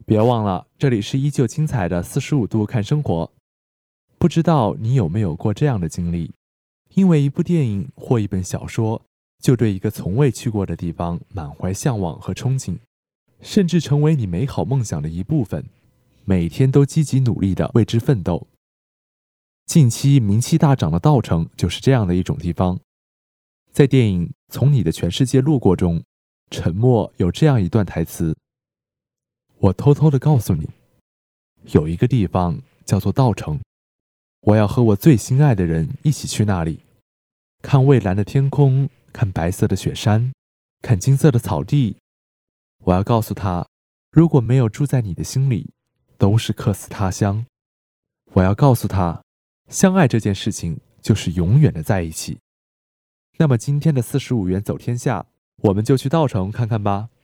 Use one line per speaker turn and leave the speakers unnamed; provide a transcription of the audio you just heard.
别忘了，这里是依旧精彩的45度看生活。不知道你有没有过这样的经历，因为一部电影或一本小说，就对一个从未去过的地方满怀向往和憧憬，甚至成为你美好梦想的一部分，每天都积极努力地为之奋斗。近期名气大涨的稻城就是这样的一种地方。在电影《从你的全世界路过》中，沉默有这样一段台词：我偷偷地告诉你，有一个地方叫做稻城，我要和我最心爱的人一起去那里，看蔚蓝的天空，看白色的雪山，看金色的草地。我要告诉他，如果没有住在你的心里，都是客死他乡。我要告诉他，相爱这件事情就是永远的在一起。那么今天的45元走天下，我们就去稻城看看吧。